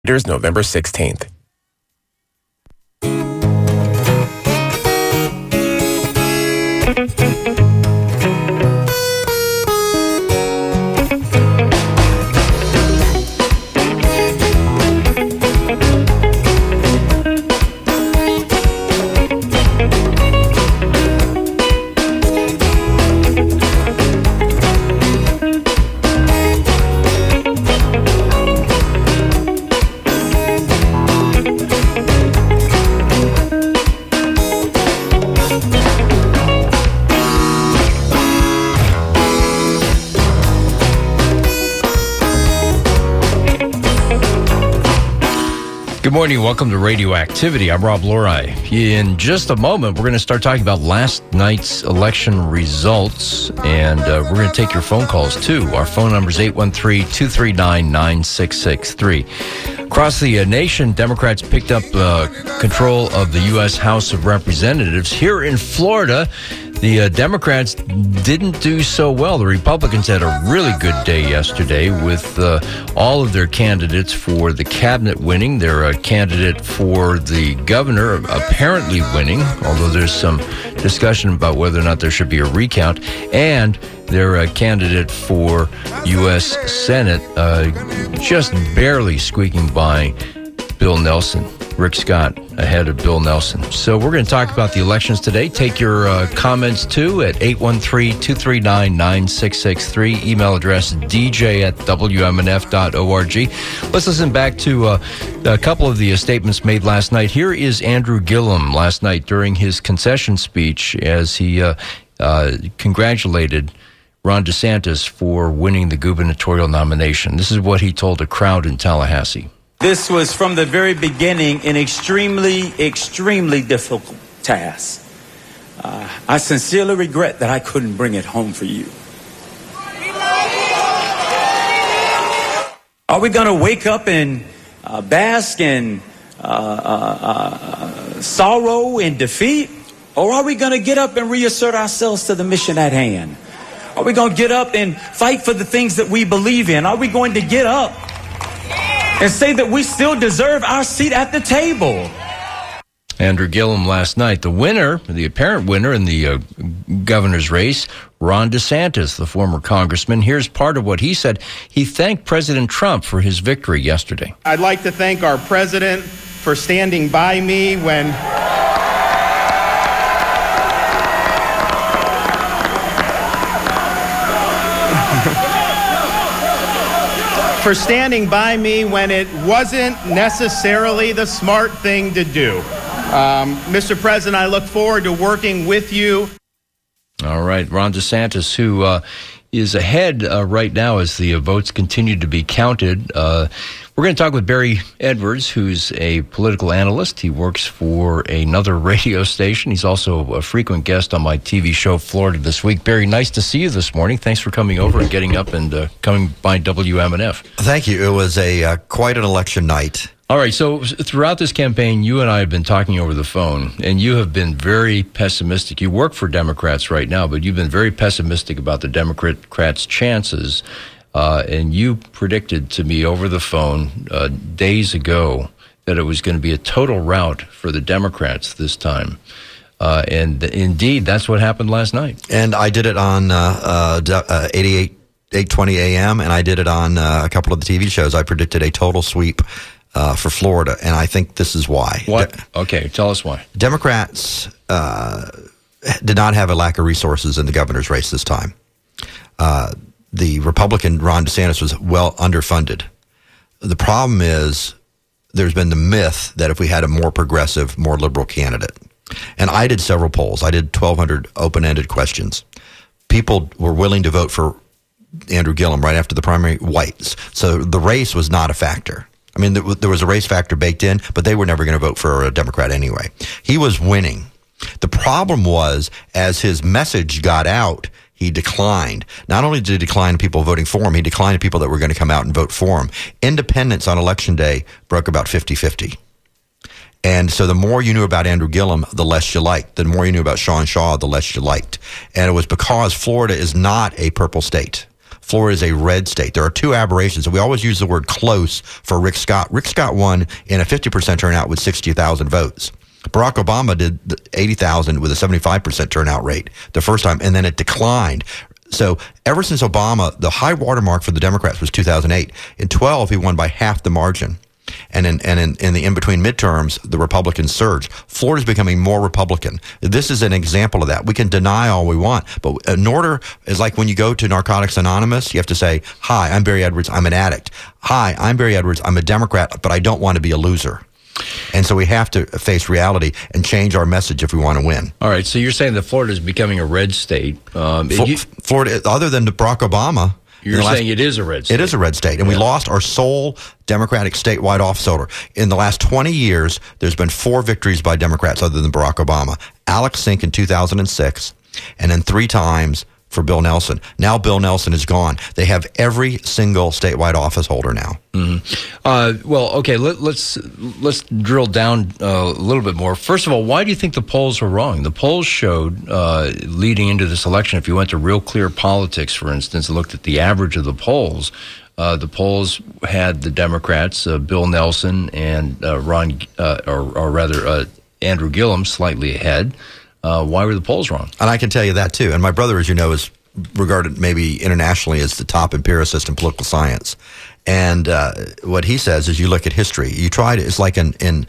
November 16th. Good morning. Welcome to Radioactivity. I'm Rob Lorai. In just a moment, we're going to start talking about last night's election results, and we're going to take your phone calls, too. Our phone number is 813-239-9663. Across the nation, Democrats picked up control of the U.S. House of Representatives. Here in Florida, the Democrats didn't do so well. The Republicans had a really good day yesterday with all of their candidates for the cabinet winning. Their candidate for the governor apparently winning, although there's some discussion about whether or not there should be a recount. And their candidate for U.S. Senate just barely squeaking by Bill Nelson. Rick Scott ahead of Bill Nelson. So we're going to talk about the elections today. Take your comments, too, at 813-239-9663. Email address dj@wmnf.org. Let's listen back to a couple of the statements made last night. Here is Andrew Gillum last night during his concession speech as he congratulated Ron DeSantis for winning the gubernatorial nomination. This is what he told a crowd in Tallahassee. This was, from the very beginning, an extremely difficult task. I sincerely regret that I couldn't bring it home for you. Are we going to wake up and bask in sorrow and defeat? Or are we going to get up and reassert ourselves to the mission at hand? Are we going to get up and fight for the things that we believe in? Are we going to get up and say that we still deserve our seat at the table? Andrew Gillum last night. The winner, the apparent winner in the governor's race, Ron DeSantis, the former congressman. Here's part of what he said. He thanked President Trump for his victory yesterday. I'd like to thank our president for standing by me when... for standing by me when it wasn't necessarily the smart thing to do. Mr. President, I look forward to working with you. All right, Ron DeSantis, who is ahead right now as the votes continue to be counted. We're going to talk with Barry Edwards, who's a political analyst. He works for another radio station. He's also a frequent guest on my TV show, Florida This Week. Barry, nice to see you this morning. Thanks for coming over and getting up and coming by WMNF. Thank you. It was quite an election night. All right, so throughout this campaign, you and I have been talking over the phone, and you have been very pessimistic. You work for Democrats right now, but you've been very pessimistic about the Democrats' chances. And you predicted to me over the phone days ago that it was going to be a total rout for the Democrats this time. And indeed, that's what happened last night. And I did it on 820 AM, and I did it on a couple of the TV shows. I predicted a total sweep for Florida, and I think this is why. What? Okay, tell us why. Democrats did not have a lack of resources in the governor's race this time. The Republican Ron DeSantis was well underfunded. The problem is there's been the myth that if we had a more progressive, more liberal candidate, and I did several polls. I did 1,200 open-ended questions. People were willing to vote for Andrew Gillum right after the primary, whites. So the race was not a factor. I mean, there was a race factor baked in, but they were never going to vote for a Democrat anyway. He was winning. The problem was, as his message got out, he declined. Not only did he decline people voting for him, he declined people that were going to come out and vote for him. Independents on Election Day broke about 50-50. And so the more you knew about Andrew Gillum, the less you liked. The more you knew about Sean Shaw, the less you liked. And it was because Florida is not a purple state. Florida is a red state. There are two aberrations. We always use the word close for Rick Scott. Rick Scott won in a 50% turnout with 60,000 votes. Barack Obama did 80,000 with a 75% turnout rate the first time, and then it declined. So ever since Obama, the high watermark for the Democrats was 2008. In 12, he won by half the margin. And in the in-between midterms, the Republicans surged. Florida's becoming more Republican. This is an example of that. We can deny all we want, but in order, is like when you go to Narcotics Anonymous, you have to say, hi, I'm Barry Edwards, I'm an addict. Hi, I'm Barry Edwards, I'm a Democrat, but I don't want to be a loser. And so we have to face reality and change our message if we want to win. All right, so you're saying that Florida is becoming a red state. Florida, other than Barack Obama... You're saying it is a red state. It is a red state, and we lost our sole Democratic statewide office holder. In the last 20 years, there's been 4 victories by Democrats other than Barack Obama. Alex Sink in 2006, and then 3 times for Bill Nelson. Now Bill Nelson is gone. They have every single statewide office holder now. Mm-hmm. Well, okay, let's drill down a little bit more. First of all, why do you think the polls were wrong? The polls showed, leading into this election, if you went to Real Clear Politics, for instance, and looked at the average of the polls had the Democrats, Bill Nelson and Andrew Gillum slightly ahead. Why were the polls wrong? And I can tell you that, too. And my brother, as you know, is regarded maybe internationally as the top empiricist in political science. And what he says is you look at history. You try to, it's like in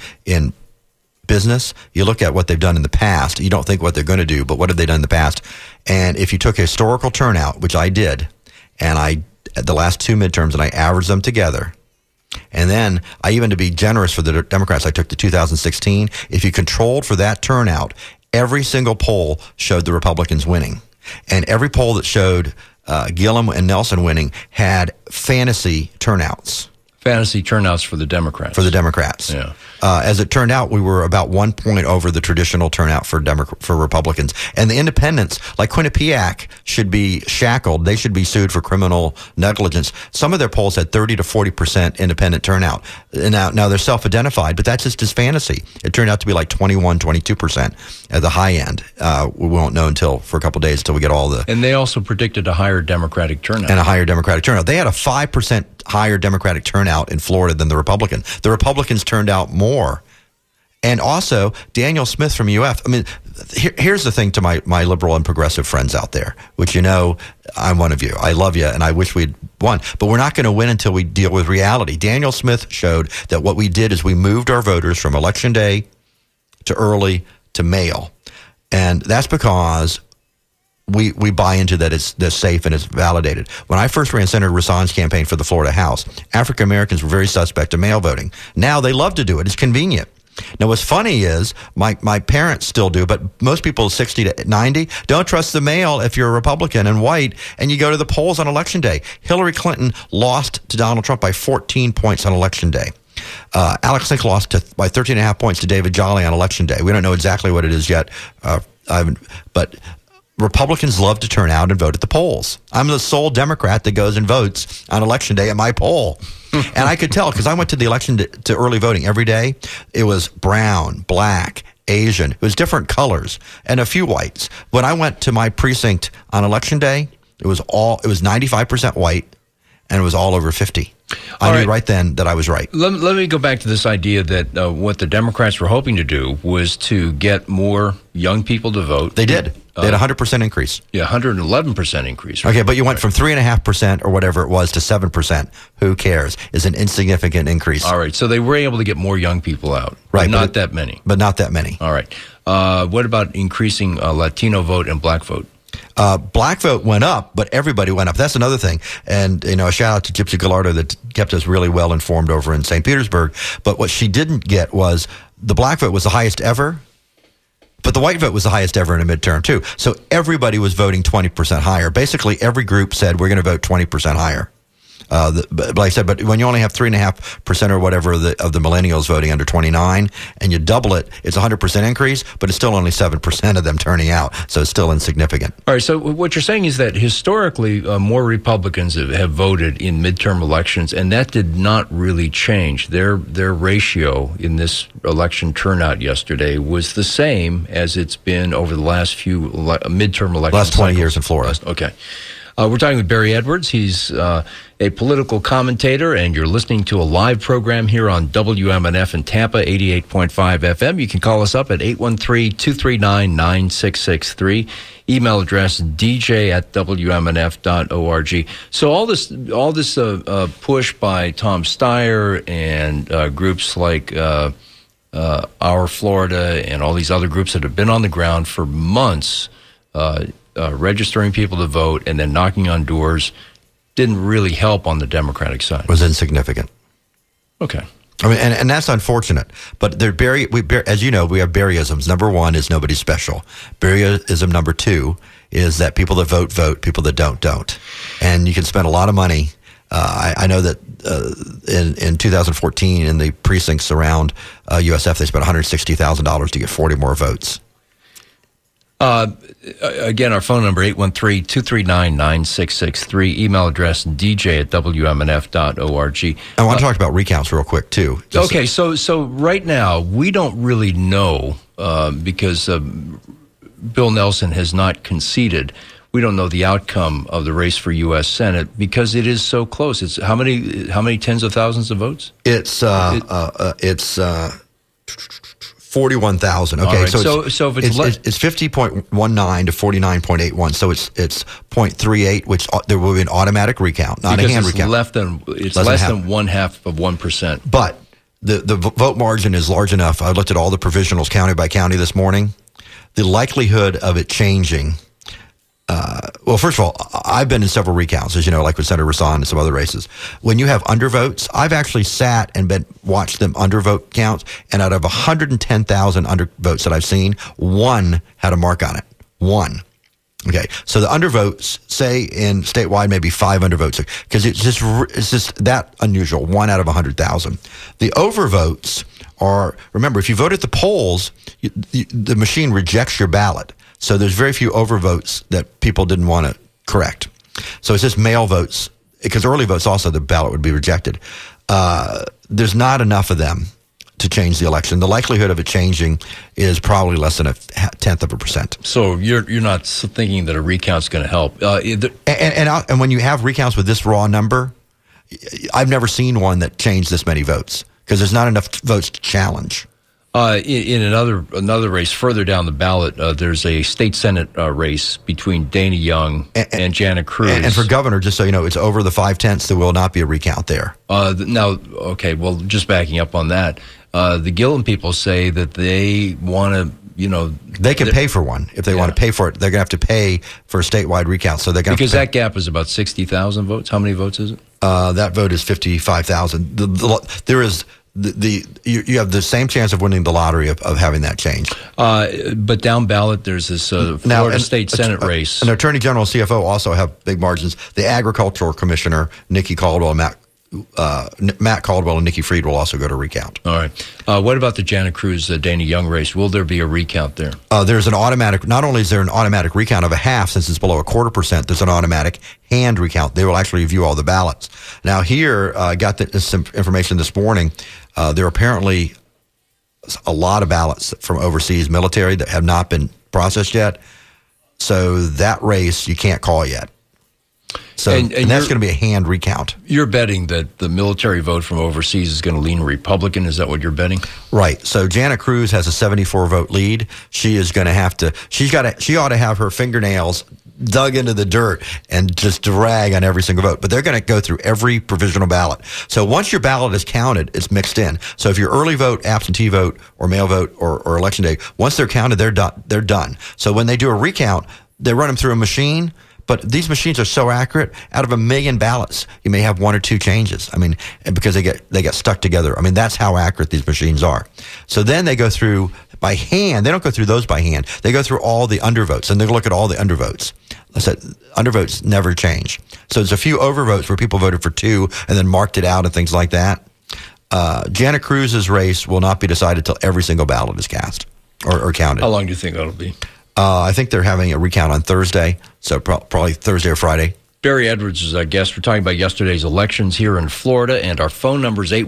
business, you look at what they've done in the past. You don't think what they're going to do, but what have they done in the past? And if you took historical turnout, which I did, and the last 2 midterms, and I averaged them together, and then even to be generous for the Democrats, I took the 2016. If you controlled for that turnout, every single poll showed the Republicans winning. And every poll that showed Gillum and Nelson winning had fantasy turnouts. Fantasy turnouts for the Democrats. For the Democrats. Yeah. As it turned out, we were about 1 point over the traditional turnout for Republicans. And the independents, like Quinnipiac, should be shackled. They should be sued for criminal negligence. Some of their polls had 30 to 40% independent turnout. Now they're self-identified, but that's just as fantasy. It turned out to be like 21, 22% at the high end. We won't know for a couple of days until we get all the... And they also predicted a higher Democratic turnout. And a higher Democratic turnout. They had a 5% higher Democratic turnout in Florida than the Republicans. The Republicans turned out more. And also, Daniel Smith from UF. I mean, here's the thing to my liberal and progressive friends out there, which you know I'm one of you. I love you, and I wish we'd won. But we're not going to win until we deal with reality. Daniel Smith showed that what we did is we moved our voters from Election Day to early to mail. And that's because we buy into that it's safe and it's validated. When I first ran Senator Rasan's campaign for the Florida House, African Americans were very suspect of mail voting. Now they love to do it. It's convenient. Now, what's funny is my parents still do, but most people 60 to 90 don't trust the mail if you're a Republican and white, and you go to the polls on Election Day. Hillary Clinton lost to Donald Trump by 14 points on Election Day. Alex Sink lost by 13.5 points to David Jolly on Election Day. We don't know exactly what it is yet, but Republicans love to turn out and vote at the polls. I'm the sole Democrat that goes and votes on Election Day at my poll. And I could tell because I went to the election to early voting every day. It was brown, black, Asian. It was different colors and a few whites. When I went to my precinct on Election Day, it was 95% white and it was all over 50. I knew right then that I was right. Let me go back to this idea that what the Democrats were hoping to do was to get more young people to vote. They did. They had a 100% increase. Yeah, 111% increase. Right? Okay, but you went from 3.5% or whatever it was to 7%. Who cares? It's an insignificant increase. All right, so they were able to get more young people out. Right. But not that many. But not that many. All right. What about increasing Latino vote and black vote? Black vote went up, but everybody went up. That's another thing. And, a shout out to Gypsy Gallardo that kept us really well informed over in St. Petersburg. But what she didn't get was the black vote was the highest ever, but the white vote was the highest ever in a midterm, too. So everybody was voting 20% higher. Basically, every group said, we're going to vote 20% higher. Like I said, but when you only have 3.5% or whatever of the millennials voting under 29, and you double it, it's a 100% increase, but it's still only 7% of them turning out, so it's still insignificant. All right, so what you're saying is that historically more Republicans have voted in midterm elections, and that did not really change. Their ratio in this election turnout yesterday was the same as it's been over the last few midterm elections. Last 20 years in Florida. Okay. We're talking with Barry Edwards. He's a political commentator, and you're listening to a live program here on WMNF in Tampa, 88.5 FM. You can call us up at 813-239-9663. Email address dj@wmnf.org. So all this push by Tom Steyer and groups like Our Florida and all these other groups that have been on the ground for months, registering people to vote and then knocking on doors, didn't really help on the Democratic side. It was insignificant. Okay. I mean, and that's unfortunate. But as you know, we have Barryisms. Number one is nobody's special. Barryism number two is that people that vote. People that don't. And you can spend a lot of money. I know that in 2014, in the precincts around USF, they spent $160,000 to get 40 more votes. Again, our phone number, 813-239-9663. Email address, dj@wmnf.org. I want to talk about recounts real quick, too. Okay, so right now, we don't really know, because Bill Nelson has not conceded. We don't know the outcome of the race for U.S. Senate because it is so close. It's how many tens of thousands of votes? It's 41,000. Okay, right. so if it's 50.19 to 49.81. So it's 0.38, which there will be an automatic recount, not a hand recount. Less than 0.5%. But the vote margin is large enough. I looked at all the provisionals county by county this morning. The likelihood of it changing. Well, first of all, I've been in several recounts, as you know, like with Senator Rasan and some other races. When you have undervotes, I've actually sat and watched them undervote counts, and out of 110,000 undervotes that I've seen, one had a mark on it. One. Okay, so the undervotes, say in statewide, maybe 5 undervotes, because it's just that unusual. 1 out of 100,000. The overvotes are, remember, if you vote at the polls, the machine rejects your ballot. So there's very few overvotes that people didn't want to correct. So it's just mail votes, because early votes also, the ballot would be rejected. There's not enough of them to change the election. The likelihood of it changing is probably less than 0.1%. So you're not thinking that a recount's going to help. And when you have recounts with this raw number, I've never seen one that changed this many votes, because there's not enough votes to challenge. In another race further down the ballot, there's a state senate race between Dana Young and Jana Cruz. And for governor, just so you know, it's over the 5/10. There will not be a recount there. Now, okay, well, just backing up on that, the Gillum people say that they want to, they can pay for one if they want to pay for it. They're going to have to pay for a statewide recount, so they're going because that gap is about 60,000 votes. How many votes is it? That vote is 55,000. There is. You have the same chance of winning the lottery of having that change. But down ballot, there's this Florida State Senate race. An Attorney General and CFO also have big margins. The Agricultural Commissioner, Nikki Caldwell, Matt Caldwell and Nikki Fried will also go to recount. All right. What about the Jana Cruz, Dana Young race? Will there be a recount there? There's an automatic, not only is there an automatic recount of a half, since it's below 0.25%, there's an automatic hand recount. They will actually review all the ballots. Now here, I got some information this morning. There are apparently a lot of ballots from overseas military that have not been processed yet. So that race you can't call yet. So and that's going to be a hand recount. You're betting that the military vote from overseas is going to lean Republican. Is that what you're betting? Right. So Jana Cruz has a 74 vote lead. She is going to have to. She ought to have her fingernails dug into the dirt and just drag on every single vote. But they're going to go through every provisional ballot. So once your ballot is counted, it's mixed in. So if your early vote, absentee vote, or mail vote, or election day, once they're counted, they're done. They're done. So when they do a recount, they run them through a machine. But these machines are so accurate. Out of 1 million ballots, you may have 1 or 2 changes. I mean, because they get stuck together. I mean, that's how accurate these machines are. So then they go through by hand. They don't go through those by hand. They go through all the undervotes, and they look at all the undervotes. I said undervotes never change. So there's a few overvotes where people voted for 2 and then marked it out and things like that. Jana Cruz's race will not be decided till every single ballot is cast or counted. How long do you think that'll be? I think they're having a recount on Thursday, so probably Thursday or Friday. Barry Edwards is our guest. We're talking about yesterday's elections here in Florida, and our phone number is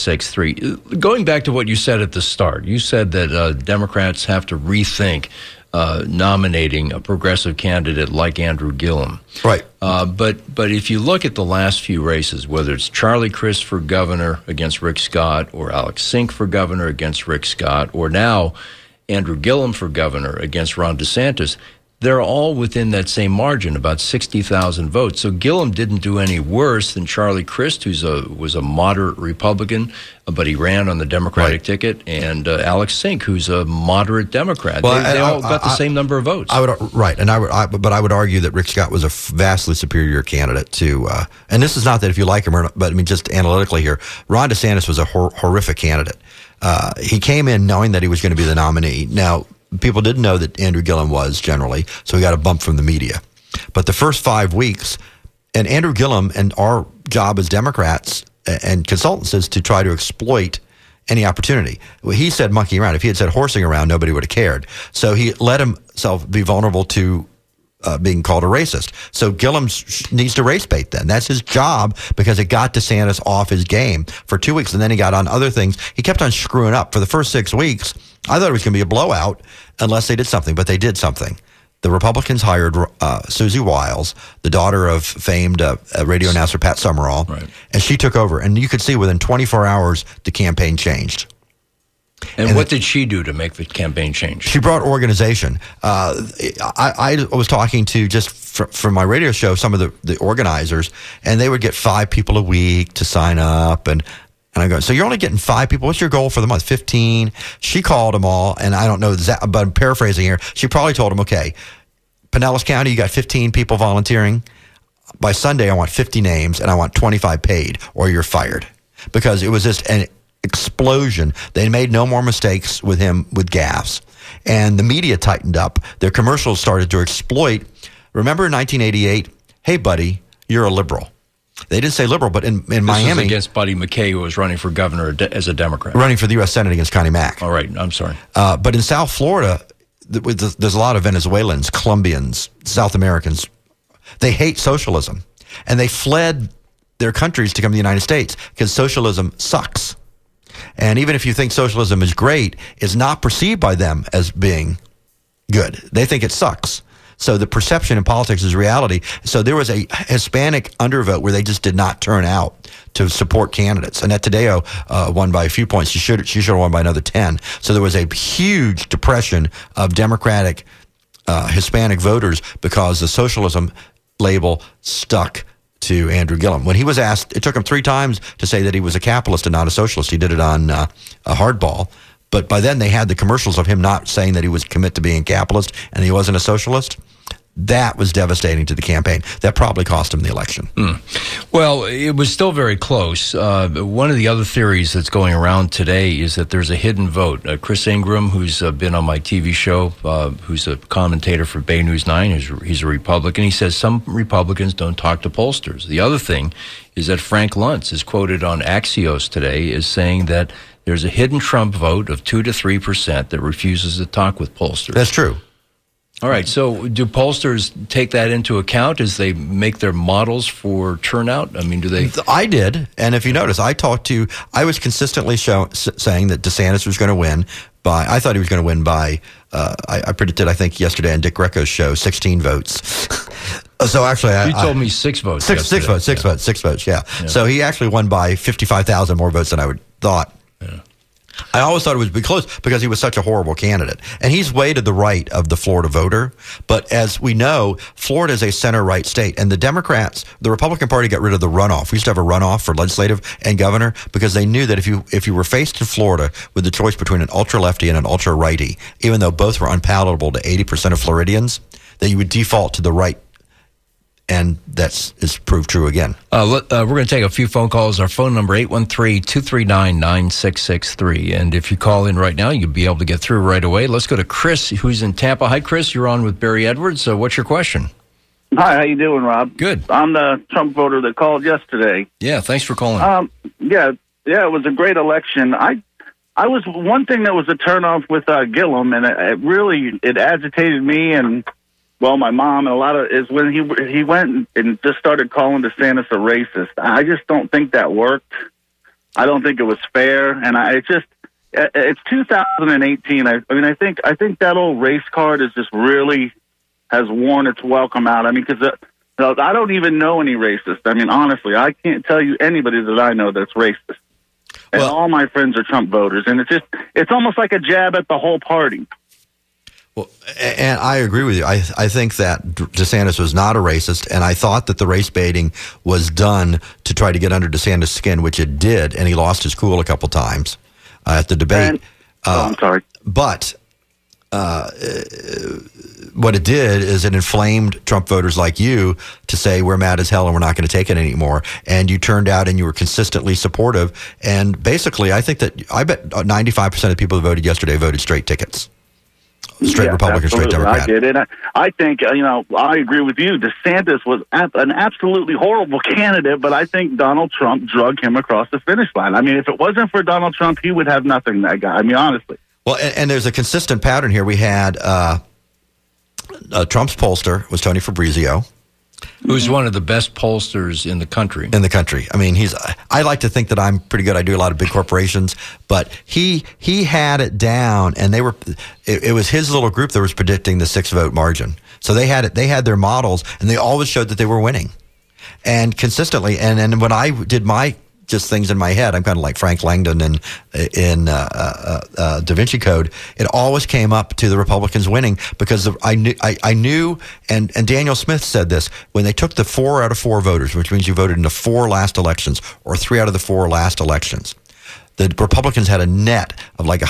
813-239-9663. Going back to what you said at the start, you said that Democrats have to rethink nominating a progressive candidate like Andrew Gillum. Right. But if you look at the last few races, whether it's Charlie Crist for governor against Rick Scott, or Alex Sink for governor against Rick Scott, or now Andrew Gillum for governor against Ron DeSantis, they're all within that same margin, about 60,000 votes. So Gillum didn't do any worse than Charlie Crist, was a moderate Republican, but he ran on the Democratic ticket, and Alex Sink, who's a moderate Democrat. Well, they all got the same number of votes. I would argue that Rick Scott was a vastly superior candidate to, and this is not that if you like him or not, but I mean just analytically here, Ron DeSantis was a horrific candidate. He came in knowing that he was going to be the nominee. Now, people didn't know that Andrew Gillum was generally, so he got a bump from the media. But the first 5 weeks, and Andrew Gillum, and our job as Democrats and consultants is to try to exploit any opportunity. Well, he said monkeying around. If he had said horsing around, nobody would have cared. So he let himself be vulnerable to being called a racist. So Gillum needs to race bait then. That's his job, because it got DeSantis off his game for 2 weeks, and then he got on other things. He kept on screwing up. For the first 6 weeks, I thought it was going to be a blowout unless they did something, but they did something. The Republicans hired Susie Wiles, the daughter of famed radio announcer Pat Summerall, right, and she took over. And you could see within 24 hours, the campaign changed. And what did she do to make the campaign change? She brought organization. I was talking to, just from my radio show, some of the organizers, and they would get 5 people a week to sign up. And I go, so you're only getting 5 people? What's your goal for the month? 15? She called them all, and I don't know, but I'm paraphrasing here. She probably told them, okay, Pinellas County, you got 15 people volunteering. By Sunday, I want 50 names, and I want 25 paid, or you're fired. Because it was just an explosion. They made no more mistakes with him with gas. And the media tightened up. Their commercials started to exploit. Remember in 1988, hey, buddy, you're a liberal. They didn't say liberal, but in Miami. This was against Buddy McKay, who was running for governor as a Democrat. Running for the U.S. Senate against Connie Mack. All right, I'm sorry. But in South Florida, there's a lot of Venezuelans, Colombians, South Americans. They hate socialism. And they fled their countries to come to the United States because socialism sucks. And even if you think socialism is great, it's not perceived by them as being good. They think it sucks. So the perception in politics is reality. So there was a Hispanic undervote where they just did not turn out to support candidates. Annette Taddeo won by a few points. She should have won by another 10. So there was a huge depression of Democratic Hispanic voters because the socialism label stuck to Andrew Gillum. When he was asked, it took him 3 times to say that he was a capitalist and not a socialist. He did it on a hardball. But by then they had the commercials of him not saying that he was commit to being capitalist and he wasn't a socialist. That was devastating to the campaign. That probably cost him the election. Well, it was still very close. One of the other theories that's going around today is that there's a hidden vote. Chris Ingram, who's been on my TV show, who's a commentator for Bay News 9, he's a Republican. He says some Republicans don't talk to pollsters. The other thing is that Frank Luntz is quoted on Axios today as saying that there's a hidden Trump vote of 2 to 3% that refuses to talk with pollsters. That's true. All right. So do pollsters take that into account as they make their models for turnout? I mean, do they? I did. And if you notice, I was consistently saying that DeSantis was going to win by, I thought he was going to win by, I predicted, I think, yesterday on Dick Greco's show, 16 votes. So actually, you told me 6 votes. Six votes. Yeah. So he actually won by 55,000 more votes than I would thought. Yeah. I always thought it would be close because he was such a horrible candidate. And he's way to the right of the Florida voter. But as we know, Florida is a center-right state. And the Democrats, the Republican Party got rid of the runoff. We used to have a runoff for legislative and governor because they knew that if you were faced in Florida with the choice between an ultra-lefty and an ultra-righty, even though both were unpalatable to 80% of Floridians, that you would default to the right. And that's proved true again. We're going to take a few phone calls. Our phone number, 813-239-9663. And if you call in right now, you'll be able to get through right away. Let's go to Chris, who's in Tampa. Hi, Chris. You're on with Barry Edwards. So what's your question? Hi, how you doing, Rob? Good. I'm the Trump voter that called yesterday. Yeah, thanks for calling. Yeah, it was a great election. I was one thing that was a turnoff with Gillum, and it agitated me and, well, my mom, and a lot of is when he went and just started calling DeSantis a racist. I just don't think that worked. I don't think it was fair, and it's 2018. I mean, I think that old race card is just really has worn its welcome out. I mean, because I don't even know any racists. I mean, honestly, I can't tell you anybody that I know that's racist. And all my friends are Trump voters, and it's almost like a jab at the whole party. Well, and I agree with you. I think that DeSantis was not a racist, and I thought that the race baiting was done to try to get under DeSantis' skin, which it did, and he lost his cool a couple times at the debate. I'm sorry. But what it did is it inflamed Trump voters like you to say we're mad as hell and we're not going to take it anymore. And you turned out and you were consistently supportive. And basically, I bet 95% of the people who voted yesterday voted straight tickets. Straight Republican, straight Democrat. I did. And I think, I agree with you. DeSantis was an absolutely horrible candidate, but I think Donald Trump drug him across the finish line. I mean, if it wasn't for Donald Trump, he would have nothing, that guy. I mean, honestly. Well, and there's a consistent pattern here. We had Trump's pollster was Tony Fabrizio, who's one of the best pollsters in the country. I mean, I like to think that I'm pretty good. I do a lot of big corporations, but he had it down, and it was his little group that was predicting the 6-vote margin. So they had their models, and they always showed that they were winning, and consistently. And when I did my just things in my head, I'm kind of like Frank Langdon in Da Vinci Code. It always came up to the Republicans winning because I knew, and Daniel Smith said this, when they took the 4 out of 4 voters, which means you voted in the 4 last elections or 3 out of the 4 last elections, the Republicans had a net of like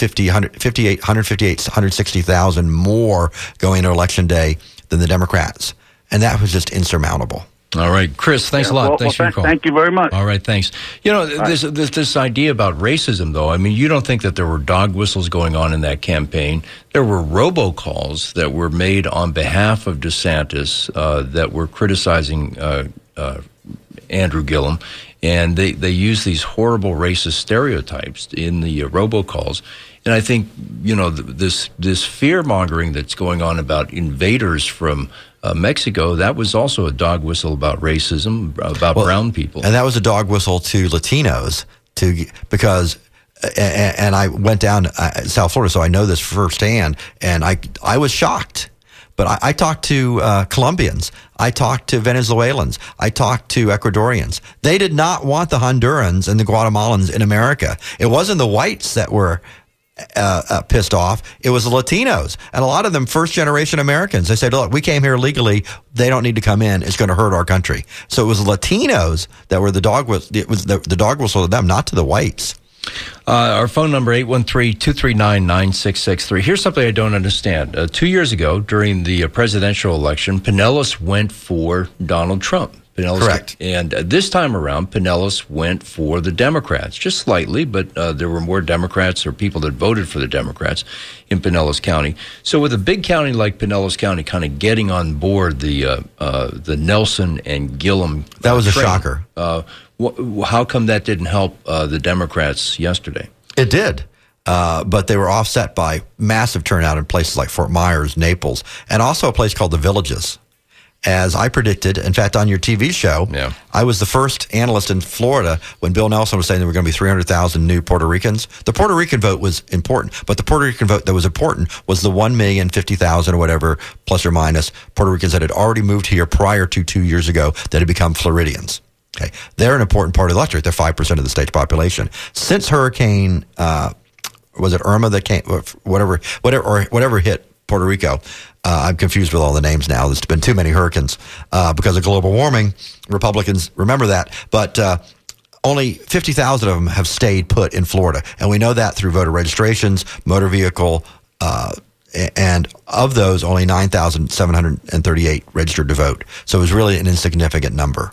160,000 more going into Election Day than the Democrats. And that was just insurmountable. All right, Chris, thanks a lot. Thanks for your call. Thank you very much. All right, thanks. This idea about racism, though, I mean, you don't think that there were dog whistles going on in that campaign. There were robocalls that were made on behalf of DeSantis that were criticizing Andrew Gillum, and they used these horrible racist stereotypes in the robocalls. And I think, this fear-mongering that's going on about invaders from Mexico, that was also a dog whistle about racism, about brown people. And that was a dog whistle to Latinos, because I went down to South Florida, so I know this firsthand, and I was shocked. But I talked to Colombians. I talked to Venezuelans. I talked to Ecuadorians. They did not want the Hondurans and the Guatemalans in America. It wasn't the whites that were pissed off. It was the Latinos, and a lot of them first-generation Americans. They said, look, we came here legally. They don't need to come in. It's going to hurt our country. So it was Latinos that were the dog whistle. It was the dog whistle to them, not to the whites. Our phone number, 813-239-9663. Here's something I don't understand. 2 years ago, during the presidential election, Pinellas went for Donald Trump. Correct. And this time around, Pinellas went for the Democrats, just slightly, but there were more Democrats or people that voted for the Democrats in Pinellas County. So with a big county like Pinellas County kind of getting on board the Nelson and Gillum that was train, a shocker. How come that didn't help the Democrats yesterday? It did. But they were offset by massive turnout in places like Fort Myers, Naples, and also a place called the Villages. As I predicted, in fact, on your TV show, I was the first analyst in Florida when Bill Nelson was saying there were going to be 300,000 new Puerto Ricans. The Puerto Rican vote was important, but the Puerto Rican vote that was important was the 1,050,000 or whatever, plus or minus, Puerto Ricans that had already moved here prior to 2 years ago that had become Floridians. Okay, they're an important part of the electorate. They're 5% of the state's population. Since Hurricane, was it Irma that came, whatever hit Puerto Rico? I'm confused with all the names now. There's been too many hurricanes because of global warming. Republicans remember that, but only 50,000 of them have stayed put in Florida, and we know that through voter registrations, motor vehicle, and of those, only 9,738 registered to vote. So it was really an insignificant number.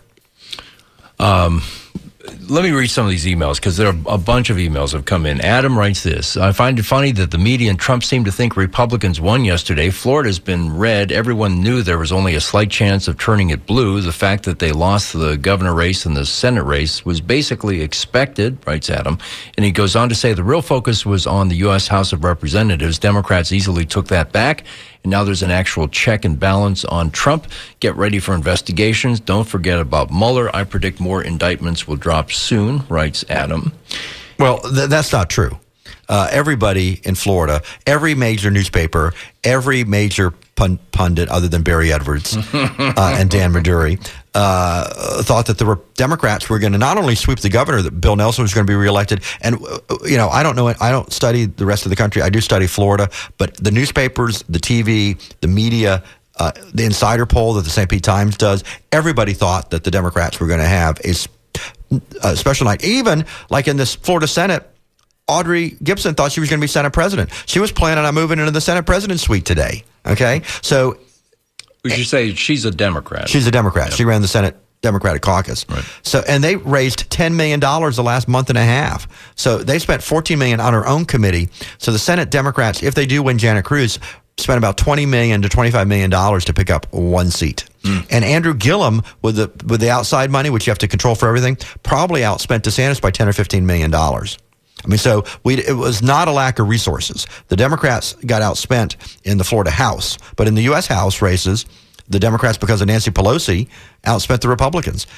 Let me read some of these emails because there are a bunch of emails have come in. Adam writes this: I find it funny that the media and Trump seem to think Republicans won yesterday. Florida's been red. Everyone knew there was only a slight chance of turning it blue. The fact that they lost the governor race and the Senate race was basically expected, writes Adam. And he goes on to say the real focus was on the U.S. House of Representatives. Democrats easily took that back. And now there's an actual check and balance on Trump. Get ready for investigations. Don't forget about Mueller. I predict more indictments will drop soon, writes Adam. Well, that's not true. everybody in Florida, every major newspaper, every major pundit other than Barry Edwards and Dan Maduri thought that the Democrats were going to not only sweep the governor, that Bill Nelson was going to be reelected. And, I don't know, I don't study the rest of the country. I do study Florida, but the newspapers, the TV, the media, the insider poll that the St. Pete Times does, everybody thought that the Democrats were going to have a special night. Even like in this Florida Senate, Audrey Gibson thought she was going to be Senate president. She was planning on moving into the Senate president suite today. Okay, so we should say she's a Democrat. She's a Democrat. Yep. She ran the Senate Democratic Caucus. Right. So, and they raised $10 million the last month and a half. So they spent $14 million on her own committee. So the Senate Democrats, if they do win Janet Cruz, spent about $20 million to $25 million to pick up one seat. And Andrew Gillum, with the outside money, which you have to control for everything, probably outspent DeSantis by $10 or $15 million. I mean, so it was not a lack of resources. The Democrats got outspent in the Florida House, but in the U.S. House races, the Democrats, because of Nancy Pelosi, outspent the Republicans.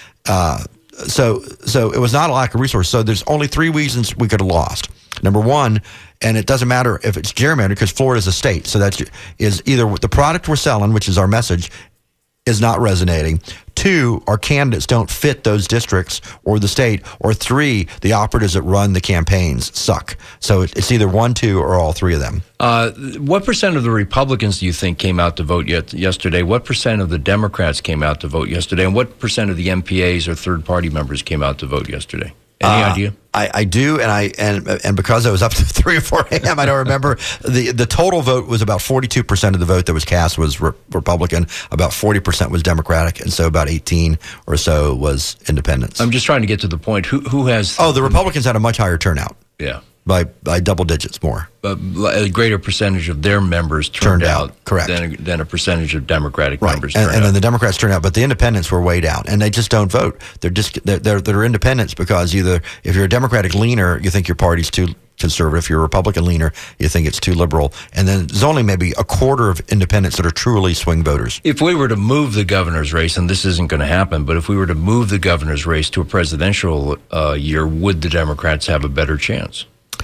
So it was not a lack of resources. So there's only three reasons we could have lost. Number one, and it doesn't matter if it's gerrymandered because Florida is a state. So that is either the product we're selling, which is our message, is not resonating. Two, our candidates don't fit those districts or the state. Or three, the operatives that run the campaigns suck. So it's either one, two, or all three of them. What percent of the Republicans do you think came out to vote yesterday? What percent of the Democrats came out to vote yesterday? And what percent of the MPAs or third-party members came out to vote yesterday? Any idea? I do, and because I was up to 3 or 4 a.m., I don't remember. The total vote was about 42% of the vote that was cast was Republican, about 40% was Democratic, and so about 18 or so was Independents. I'm just trying to get to the point. Who has? Oh, the Republicans had a much higher turnout. Yeah. By double digits more. A greater percentage of their members turned out correct. than a percentage of Democratic right. members and turned out. then the Democrats turned out, but the Independents were way down, and they just don't vote. They're independents because either if you're a Democratic leaner, you think your party's too conservative. If you're a Republican leaner, you think it's too liberal. And then there's only maybe a quarter of independents that are truly swing voters. If we were to move the governor's race, and this isn't going to happen, but if we were to move the governor's race to a presidential year, would the Democrats have a better chance?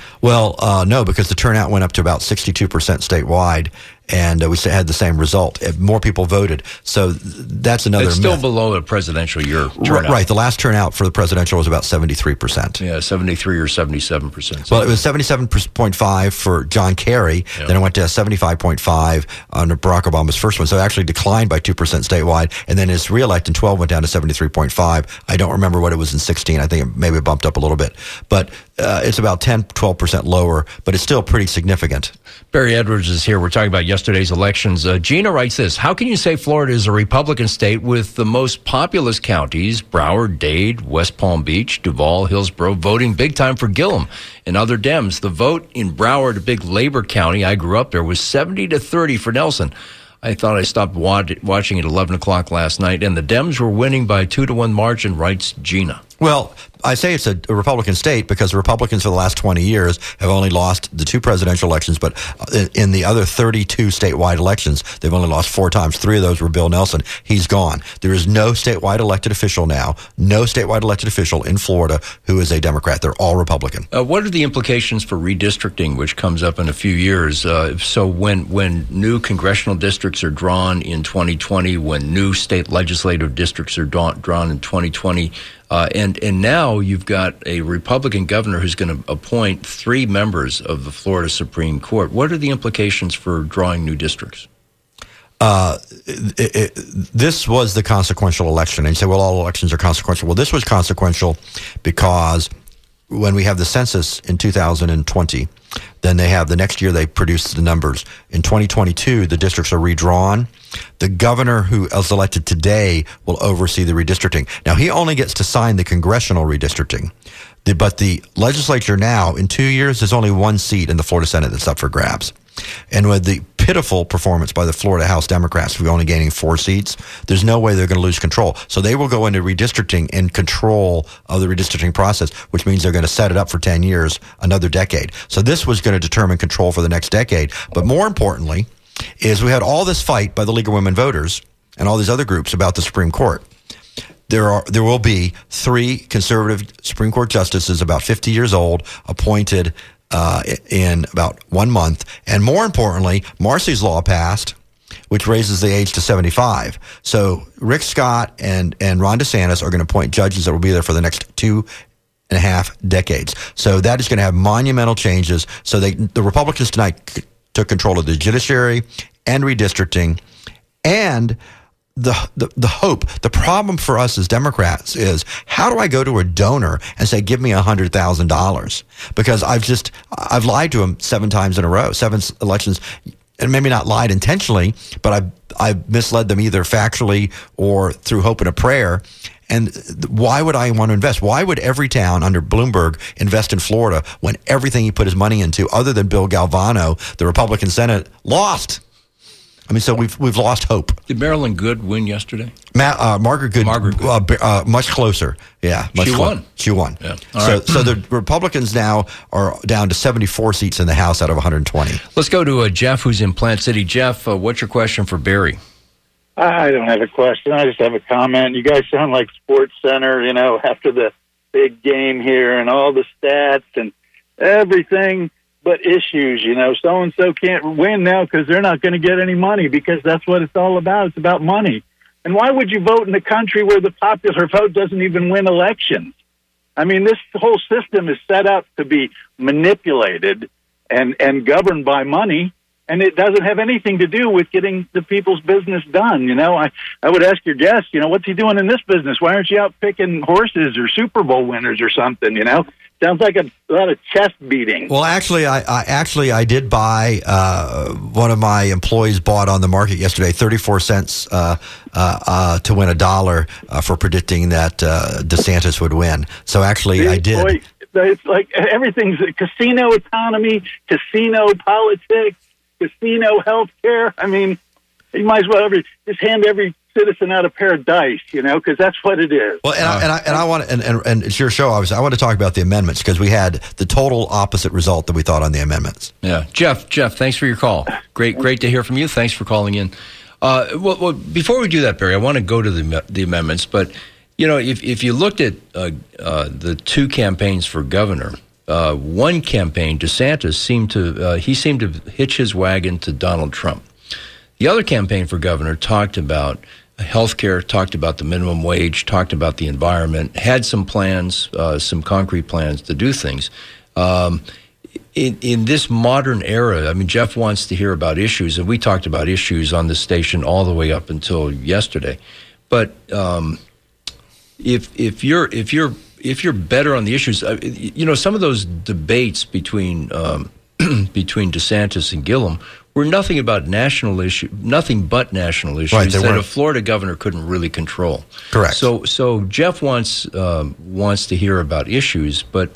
Well, no, because the turnout went up to about 62% statewide, and we had the same result. More people voted, so that's another. It's still myth. below a presidential year turnout. Right, the last turnout for the presidential was about 73%. Yeah, 73 or 77%. Well, it was 77.5 for John Kerry. Yep. Then it went to 75.5 on Barack Obama's first one. So it actually declined by 2% statewide. And then his reelect in 12 went down to 73.5. I don't remember what it was in 16. I think it maybe bumped up a little bit. But it's about 10, 12% lower, but it's still pretty significant. Barry Edwards is here. We're talking about yesterday's elections. Gina writes this: how can you say Florida is a Republican state with the most populous counties, Broward, Dade, West Palm Beach, Duval, Hillsborough, voting big time for Gillum and other Dems? The vote in Broward, a big labor county, I grew up there, was 70-30 for Nelson. I thought I stopped watching at 11 o'clock last night, and the Dems were winning by 2-1 margin, writes Gina. Well, I say it's a Republican state because the Republicans for the last 20 years have only lost the 2 presidential elections, but in the other 32 statewide elections, they've only lost 4 times. 3 of those were Bill Nelson. He's gone. There is no statewide elected official now, no statewide elected official in Florida who is a Democrat. They're all Republican. What are the implications for redistricting, which comes up in a few years? So when new congressional districts are drawn in 2020, when new state legislative districts are drawn in 2020, and now you've got a Republican governor who's going to appoint 3 members of the Florida Supreme Court. What are the implications for drawing new districts? This was the consequential election. And you say, well, all elections are consequential. Well, this was consequential because when we have the census in 2020, then they have the next year they produce the numbers. In 2022, the districts are redrawn. The governor who is elected today will oversee the redistricting. Now, he only gets to sign the congressional redistricting. But the legislature now, in 2 years, there's only 1 seat in the Florida Senate that's up for grabs. And with the pitiful performance by the Florida House Democrats, we're only gaining 4 seats, there's no way they're going to lose control. So they will go into redistricting and control of the redistricting process, which means they're going to set it up for 10 years, another decade. So this was going to determine control for the next decade. But more importantly is we had all this fight by the League of Women Voters and all these other groups about the Supreme Court. There will be 3 conservative Supreme Court justices, about 50 years old, appointed in about 1 month. And more importantly, Marcy's Law passed, which raises the age to 75. So Rick Scott and Ron DeSantis are going to appoint judges that will be there for the next 2.5 decades. So that is going to have monumental changes. So the Republicans tonight took control of the judiciary and redistricting, and the hope. The problem for us as Democrats is, how do I go to a donor and say, give me $100,000? Because I've lied to him 7 times in a row, 7 elections, and maybe not lied intentionally, but I've misled them either factually or through hope and a prayer. And why would I want to invest? Why would every town under Bloomberg invest in Florida when everything he put his money into, other than Bill Galvano, the Republican Senate, lost? I mean, so we've lost hope. Did Marilyn Good win yesterday? Margaret Good, much closer. Yeah, She won. She won. Yeah. So the Republicans now are down to 74 seats in the House out of 120. Let's go to Jeff, who's in Plant City. Jeff, what's your question for Barry? I don't have a question. I just have a comment. You guys sound like Sports Center, after the big game here and all the stats and everything. But issues, so-and-so can't win now because they're not going to get any money, because that's what it's all about. It's about money. And why would you vote in a country where the popular vote doesn't even win elections? I mean, this whole system is set up to be manipulated and governed by money, and it doesn't have anything to do with getting the people's business done. I would ask your guest, what's he doing in this business? Why aren't you out picking horses or Super Bowl winners or something, Sounds like a lot of chest beating. Well, actually, I did buy. One of my employees bought on the market yesterday 34 cents to win $1 for predicting that DeSantis would win. So actually, I did. Boy, it's like everything's a casino economy, casino politics, casino healthcare. I mean, you might as well just hand every citizen out a pair of dice, because that's what it is. Well, and I want and it's your show, obviously. I want to talk about the amendments, because we had the total opposite result that we thought on the amendments. Yeah, Jeff, thanks for your call. Great to hear from you. Thanks for calling in. Well, before we do that, Barry, I want to go to the amendments. But if you looked at the 2 campaigns for governor, one campaign, DeSantis seemed to hitch his wagon to Donald Trump. The other campaign for governor talked about healthcare, talked about the minimum wage, talked about the environment, had some plans, some concrete plans to do things. In this modern era, I mean, Jeff wants to hear about issues, and we talked about issues on this station all the way up until yesterday. But if you're better on the issues, some of those debates between DeSantis and Gillum were nothing but national issues that a Florida governor couldn't really control. Correct. So Jeff wants to hear about issues, but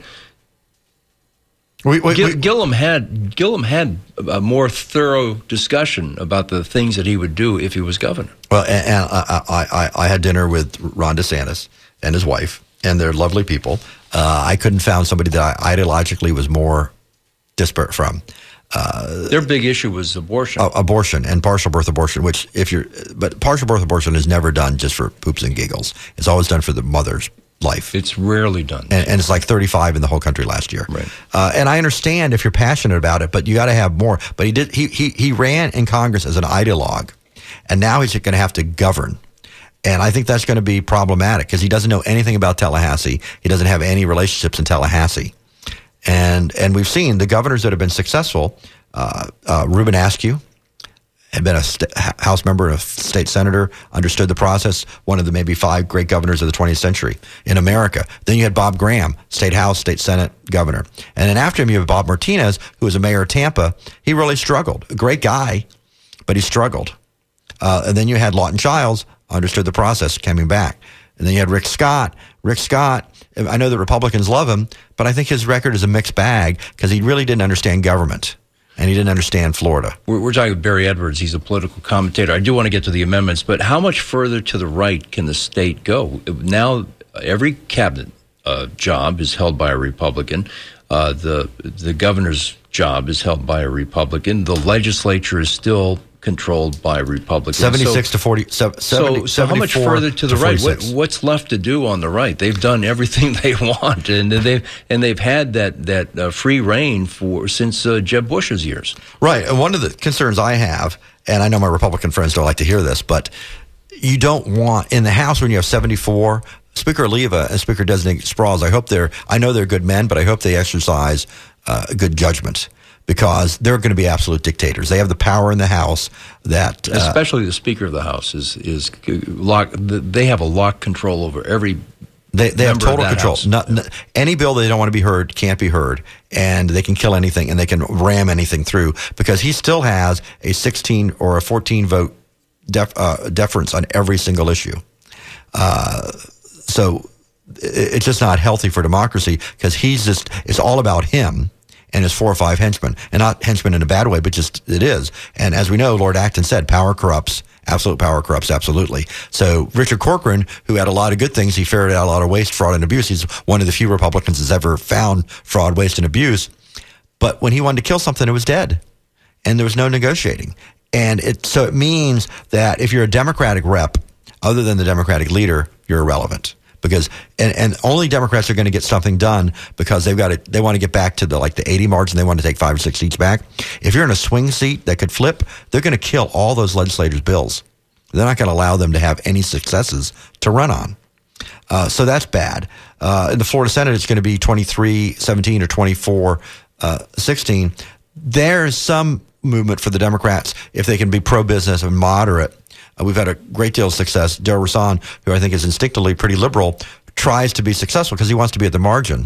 Gillum had a more thorough discussion about the things that he would do if he was governor. Well, and I had dinner with Ron DeSantis and his wife, and they're lovely people. I couldn't find somebody that I ideologically was more disparate from. Their big issue was abortion. Abortion and partial birth abortion, but partial birth abortion is never done just for poops and giggles. It's always done for the mother's life. It's rarely done. And it's like 35 in the whole country last year. Right. And I understand if you're passionate about it, but you got to have more. But he ran in Congress as an ideologue, and now he's going to have to govern. And I think that's going to be problematic, because he doesn't know anything about Tallahassee. He doesn't have any relationships in Tallahassee. And we've seen the governors that have been successful. Ruben Askew had been a House member and a state senator, understood the process, one of the maybe 5 great governors of the 20th century in America. Then you had Bob Graham, state House, state Senate governor. And then after him, you have Bob Martinez, who was a mayor of Tampa. He really struggled. A great guy, but he struggled. And then you had Lawton Childs, understood the process, coming back. And then you had Rick Scott. Rick Scott, I know the Republicans love him, but I think his record is a mixed bag, because he really didn't understand government, and he didn't understand Florida. We're talking with Barry Edwards. He's a political commentator. I do want to get to the amendments, but how much further to the right can the state go? Now, every cabinet job is held by a Republican. The governor's job is held by a Republican. The legislature is still controlled by Republicans. 76 to 40. So how much further to the right? What's left to do on the right? They've done everything they want, and they've had that free reign since Jeb Bush's years. Right. And one of the concerns I have, and I know my Republican friends don't like to hear this, but you don't want in the House when you have 74. Speaker Oliva and Speaker Designate Sprouls, I know they're good men, but I hope they exercise good judgment, because they're going to be absolute dictators. They have the power in the House that... especially the Speaker of the House is locked. They have a locked control over every... They have total control. Any bill they don't want to be heard can't be heard, and they can kill anything, and they can ram anything through, because he still has a 16 or a 14 vote deference on every single issue. So it's just not healthy for democracy, because it's all about him and his 4 or 5 henchmen, and not henchmen in a bad way, but just it is. And as we know, Lord Acton said, power corrupts. Absolute power corrupts, absolutely. So Richard Corcoran, who had a lot of good things, he ferreted out a lot of waste, fraud, and abuse. He's one of the few Republicans that's ever found fraud, waste, and abuse. But when he wanted to kill something, it was dead, and there was no negotiating. And so it means that if you're a Democratic rep, other than the Democratic leader, you're irrelevant. Because and only Democrats are going to get something done because they want to get back to the 80 margin. They want to take 5 or 6 seats back. If you're in a swing seat that could flip, they're going to kill all those legislators' bills. They're not going to allow them to have any successes to run on. So that's bad. In the Florida Senate, it's going to be 23-17 or 24-16. There's some movement for the Democrats if they can be pro-business and moderate. We've had a great deal of success. Darrell Rouson, who I think is instinctively pretty liberal, tries to be successful because he wants to be at the margin,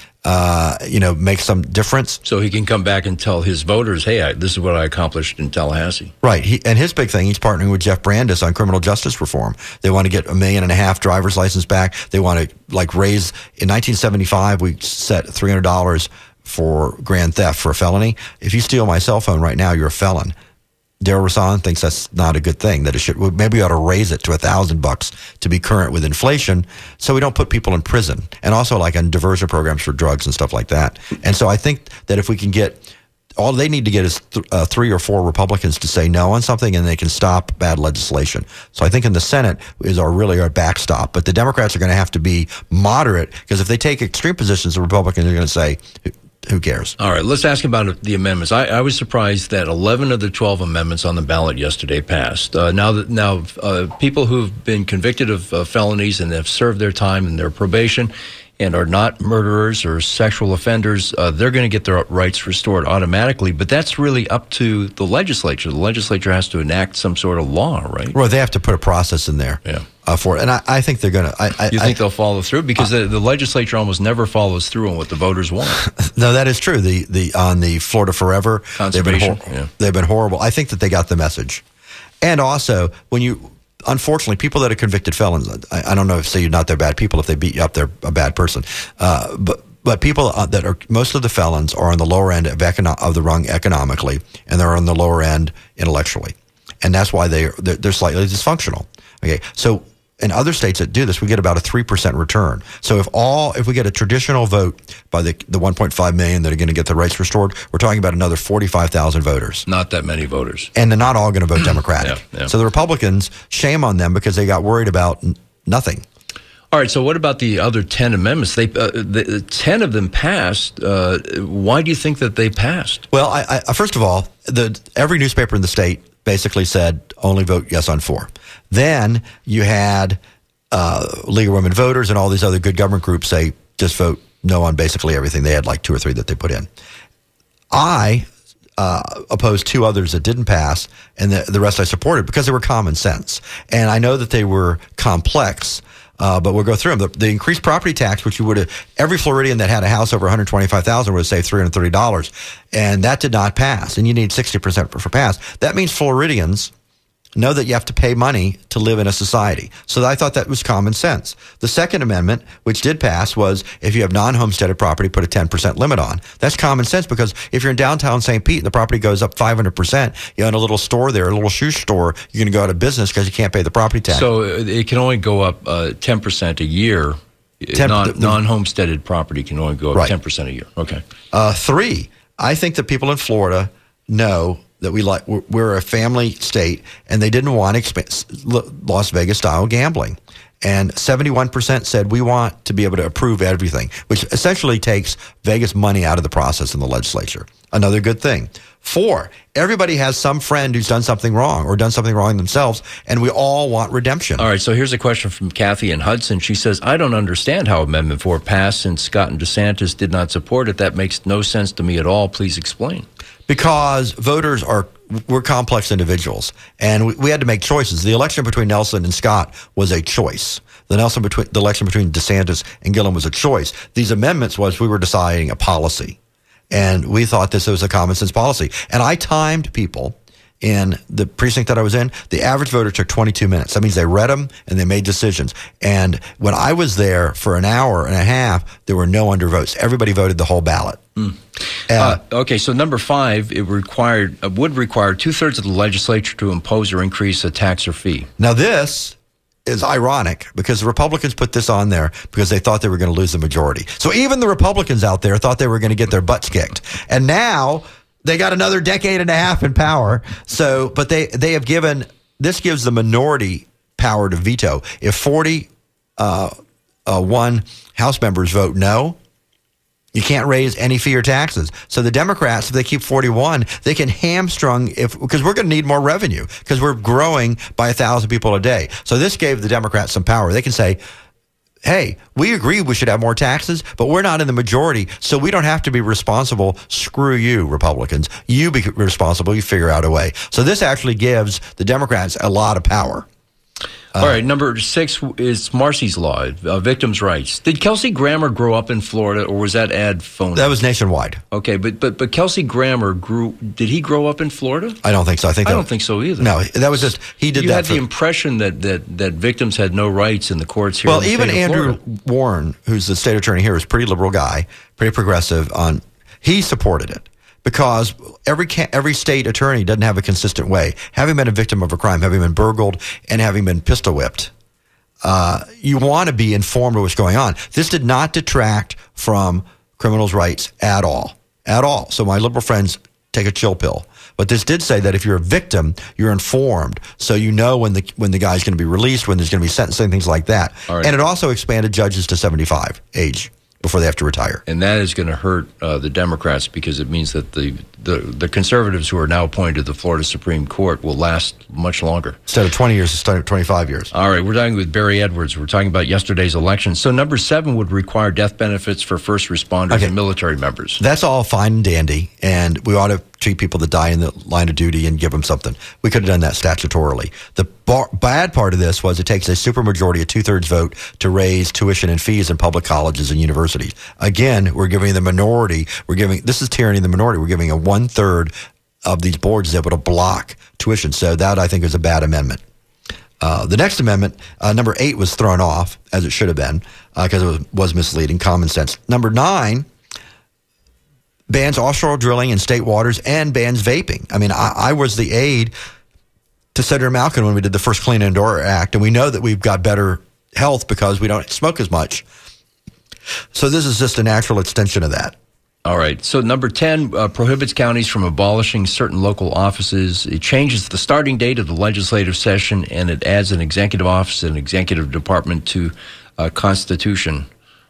make some difference. So he can come back and tell his voters, hey, this is what I accomplished in Tallahassee. Right. And his big thing, he's partnering with Jeff Brandes on criminal justice reform. They want to get 1.5 million driver's license back. They want to raise, in 1975, we set $300 for grand theft for a felony. If you steal my cell phone right now, you're a felon. Darrell Rouson thinks that's not a good thing, that it should, maybe we ought to raise it to $1,000 to be current with inflation so we don't put people in prison, and also on diversion programs for drugs and stuff like that. And so I think that if we can get, all they need to get is 3 or 4 Republicans to say no on something, and they can stop bad legislation. So I think in the Senate is our backstop. But the Democrats are going to have to be moderate, because if they take extreme positions, the Republicans are going to say, who cares? All right, let's ask about the amendments. I was surprised that 11 of the 12 amendments on the ballot yesterday passed. Now, people who've been convicted of felonies and have served their time and their probation and are not murderers or sexual offenders, they're going to get their rights restored automatically. But that's really up to the legislature. The legislature has to enact some sort of law, right? Well, they have to put a process in there. Yeah. For it. And I think they're going to... You think they'll follow through? Because the legislature almost never follows through on what the voters want. No, that is true. On the Florida Forever, they've been horrible. I think that they got the message. And also, unfortunately, people that are convicted felons, I don't know if you're not they're bad people. If they beat you up, they're a bad person. But people that are, most of the felons are on the lower end of the rung economically, and they're on the lower end intellectually. And that's why they're slightly dysfunctional. Okay, so in other states that do this, we get about a 3% return. So if we get a traditional vote by the 1.5 million that are going to get their rights restored, we're talking about another 45,000 voters. Not that many voters. And they're not all going to vote Democratic. Yeah. So the Republicans, shame on them because they got worried about nothing. All right, so what about the other 10 amendments? 10 of them passed. Why do you think that they passed? Well, I first of all, every newspaper in the state basically said only vote yes on 4. Then you had League of Women Voters and all these other good government groups say just vote no on basically everything. They had 2 or 3 that they put in. I opposed 2 others that didn't pass, and the rest I supported because they were common sense. And I know that they were complex, but we'll go through them. The increased property tax, which you would have, every Floridian that had a house over $125,000 would have saved $330, and that did not pass. And you need 60% for pass. That means Floridians know that you have to pay money to live in a society. So I thought that was common sense. The Second Amendment, which did pass, was if you have non-homesteaded property, put a 10% limit on. That's common sense because if you're in downtown St. Pete and the property goes up 500%, you own a little store there, a little shoe store, you're going to go out of business because you can't pay the property tax. So it can only go up 10% a year. Non-homesteaded property can only go up 10% a year. Okay. 3, I think that people in Florida know that we like. We're a family state, and they didn't want Las Vegas style gambling. And 71% said we want to be able to approve everything, which essentially takes Vegas money out of the process in the legislature. Another good thing. 4, everybody has some friend who's done something wrong or done something wrong themselves, and we all want redemption. All right, so here's a question from Kathy in Hudson. She says, I don't understand how Amendment 4 passed since Scott and DeSantis did not support it. That makes no sense to me at all. Please explain. Because voters we're complex individuals, and we had to make choices. The election between Nelson and Scott was a choice. The election between DeSantis and Gillum was a choice. These amendments was we were deciding a policy, and we thought this was a common sense policy. And I timed people in the precinct that I was in. The average voter took 22 minutes. That means they read them and they made decisions. And when I was there for an hour and a half, there were no undervotes. Everybody voted the whole ballot. Okay, so number 5, it would require 2/3 of the legislature to impose or increase a tax or fee. Now this is ironic because the Republicans put this on there because they thought they were going to lose the majority. So even the Republicans out there thought they were going to get their butts kicked. And now they got another decade and a half in power. So, but they have this gives the minority power to veto. If 41 House members vote no, you can't raise any fee or taxes. So the Democrats, if they keep 41, they can hamstrung because we're going to need more revenue because we're growing by 1,000 people a day. So this gave the Democrats some power. They can say, hey, we agree we should have more taxes, but we're not in the majority, so we don't have to be responsible. Screw you, Republicans. You be responsible. You figure out a way. So this actually gives the Democrats a lot of power. All right, number 6 is Marcy's Law, victims' rights. Did Kelsey Grammer grow up in Florida, or was that ad phony? That was nationwide. Okay, but Kelsey Grammer did he grow up in Florida? I don't think so. I don't think so either. No, that was just, he did you that. You had the impression that victims had no rights in the courts here in the state of Florida. Well, even Andrew Warren, who's the state attorney here, is a pretty liberal guy, pretty progressive. He supported it. Because every state attorney doesn't have a consistent way. Having been a victim of a crime, having been burgled, and having been pistol whipped, you want to be informed of what's going on. This did not detract from criminals' rights at all. At all. So my liberal friends take a chill pill. But this did say that if you're a victim, you're informed. So you know when the guy's going to be released, when there's going to be sentencing, things like that. Right. And it also expanded judges to 75 age before they have to retire. And that is going to hurt the Democrats because it means that the conservatives who are now appointed to the Florida Supreme Court will last much longer. Instead of 20 years, instead of 25 years. All right, we're talking with Barry Edwards. We're talking about yesterday's election. So number 7 would require death benefits for first responders and military members. That's all fine and dandy, and we ought to treat people that die in the line of duty and give them something. We could have done that statutorily. The bad part of this was it takes a supermajority, a 2/3 vote, to raise tuition and fees in public colleges and universities. Again, we're giving the minority, this is tyranny in the minority. We're giving a 1/3 of these boards able to block tuition. So that, I think, is a bad amendment. The next amendment, number 8, was thrown off, as it should have been, because it was misleading, common sense. Number 9, bans offshore drilling in state waters and bans vaping. I mean, I was the aide to Senator Malkin when we did the first Clean Indoor Act, and we know that we've got better health because we don't smoke as much. So this is just a natural extension of that. All right. So number 10 prohibits counties from abolishing certain local offices. It changes the starting date of the legislative session, and it adds an executive office and executive department to Constitution.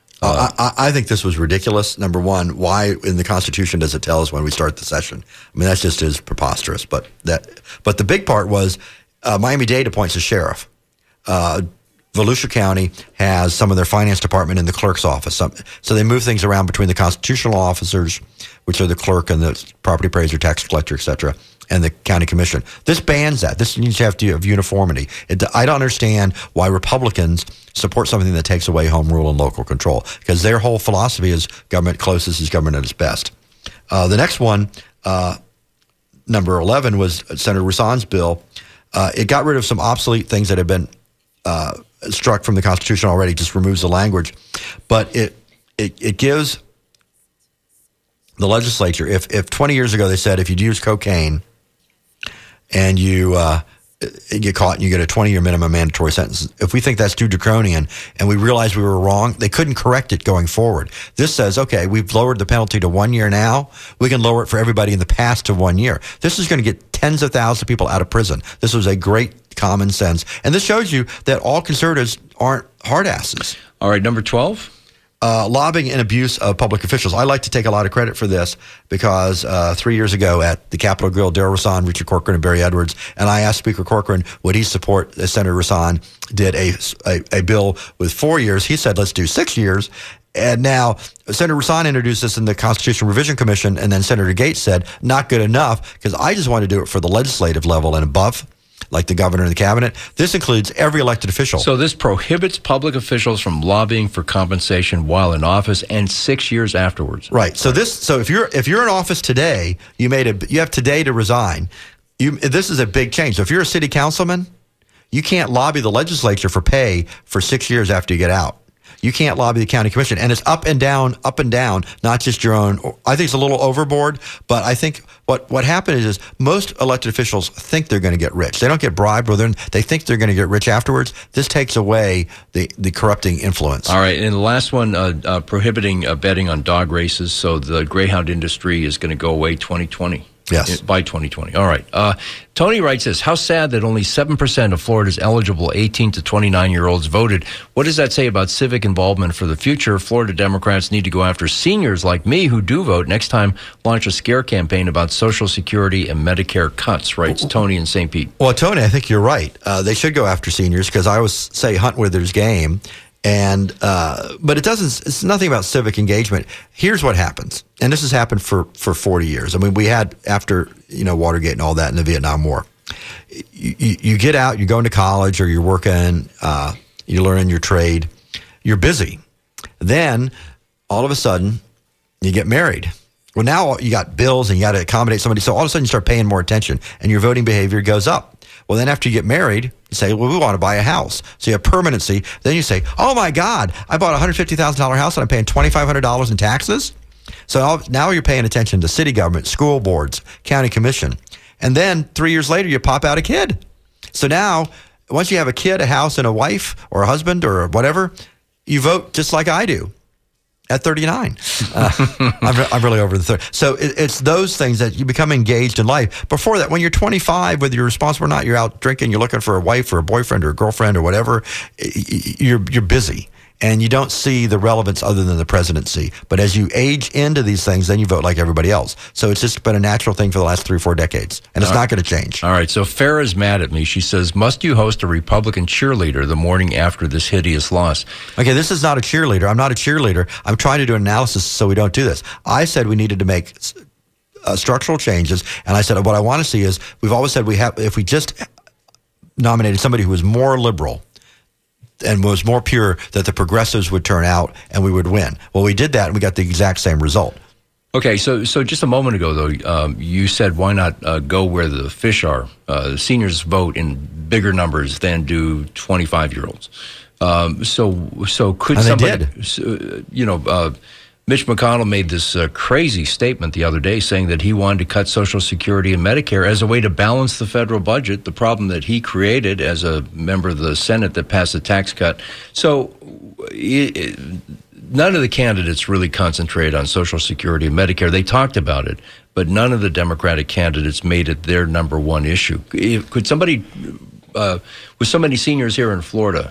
I think this was ridiculous. Number one, why in the Constitution does it tell us when we start the session? I mean, that's just as preposterous. But the big part was Miami-Dade appoints a sheriff. Volusia County has some of their finance department in the clerk's office. So they move things around between the constitutional officers, which are the clerk and the property appraiser, tax collector, et cetera, and the county commission. This bans that. This needs to have uniformity. I don't understand why Republicans support something that takes away home rule and local control, because their whole philosophy is government closest is government at its best. The next one, number 11, was Senator Rasan's bill. It got rid of some obsolete things that had been struck from the Constitution already, just removes the language. But it gives the legislature, if 20 years ago they said if you'd use cocaine and you you get caught and you get a 20-year minimum mandatory sentence. If we think that's too draconian and we realize we were wrong, they couldn't correct it going forward. This says, okay, we've lowered the penalty to 1 year now. We can lower it for everybody in the past to 1 year. This is going to get tens of thousands of people out of prison. This was a great common sense. And this shows you that all conservatives aren't hard asses. All right, number 12. Lobbying and abuse of public officials. I like to take a lot of credit for this because 3 years ago at the Capitol Grill, Darrell Rasan, Richard Corcoran, and Barry Edwards, and I asked Speaker Corcoran, would he support, Senator Rasan did a bill with 4 years. He said, let's do 6 years. And now Senator Rasan introduced this in the Constitutional Revision Commission, and then Senator Gates said, not good enough, because I just want to do it for the legislative level and above, like the governor and the cabinet. This includes every elected official. So this prohibits public officials from lobbying for compensation while in office and 6 years afterwards. Right. So if you're in office today, you have today to resign. This is a big change. So if you're a city councilman, you can't lobby the legislature for pay for 6 years after you get out. You can't lobby the county commission. And it's up and down, not just your own. I think it's a little overboard, but I think what happened is most elected officials think they're going to get rich. They don't get bribed, or they think they're going to get rich afterwards. This takes away the corrupting influence. All right, and the last one, prohibiting betting on dog races. So the greyhound industry is going to go away 2020. Yes. By 2020. All right. Tony writes this, how sad that only 7% of Florida's eligible 18 to 29-year-olds voted. What does that say about civic involvement for the future? Florida Democrats need to go after seniors like me who do vote. Next time, launch a scare campaign about Social Security and Medicare cuts, writes Tony in St. Pete. Well, Tony, I think you're right. They should go after seniors because I always say hunt where there's game. But it's nothing about civic engagement. Here's what happens. And this has happened for 40 years. I mean, we had after, Watergate and all that in the Vietnam War. You get out, you're going to college or you're working, you're learning your trade. You're busy. Then all of a sudden you get married. Well, now you got bills and you got to accommodate somebody. So all of a sudden you start paying more attention and your voting behavior goes up. Well, then after you get married, you say, well, we want to buy a house. So you have permanency. Then you say, oh, my God, I bought a $150,000 house and I'm paying $2,500 in taxes. So now you're paying attention to city government, school boards, county commission. And then 3 years later, you pop out a kid. So now, once you have a kid, a house, and a wife or a husband or whatever, you vote just like I do. At 39. I'm really over the 30. So it's those things that you become engaged in life. Before that, when you're 25, whether you're responsible or not, you're out drinking, you're looking for a wife or a boyfriend or a girlfriend or whatever, you're busy. And you don't see the relevance other than the presidency. But as you age into these things, then you vote like everybody else. So it's just been a natural thing for the last 3 or 4 decades. And it's not going to change. All right. So Farrah's mad at me. She says, must you host a Republican cheerleader the morning after this hideous loss? Okay, this is not a cheerleader. I'm not a cheerleader. I'm trying to do an analysis so we don't do this. I said we needed to make structural changes. And I said what I want to see is, we've always said if we just nominated somebody who was more liberal and was more pure, that the progressives would turn out and we would win. Well, we did that and we got the exact same result. Okay, so just a moment ago, though, you said why not go where the fish are? Seniors vote in bigger numbers than do 25-year-olds. So could and somebody, they did. Mitch McConnell made this crazy statement the other day saying that he wanted to cut Social Security and Medicare as a way to balance the federal budget, the problem that he created as a member of the Senate that passed a tax cut. So none of the candidates really concentrated on Social Security and Medicare. They talked about it, but none of the Democratic candidates made it their number one issue. Could somebody, with so many seniors here in Florida